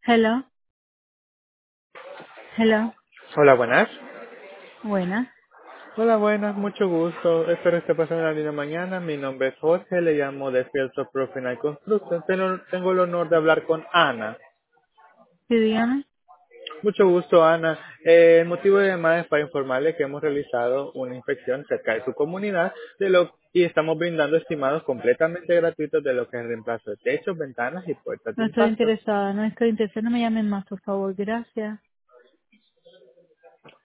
Hello, hello, Hola, buenas. buenas. Hola, buenas, mucho gusto. Espero esté pasando una linda mañana. Mi nombre es Jorge, le llamo de Fields of Professional Construction. Tengo el honor de hablar con Ana. Sí, dígame. Mucho gusto, Ana. El motivo de llamada es para informarle que hemos realizado una inspección cerca de su comunidad y estamos brindando estimados completamente gratuitos de lo que es el reemplazo de techos, ventanas y puertas de No estoy impacto. interesada, no estoy interesada. No me llamen más, por favor. Gracias.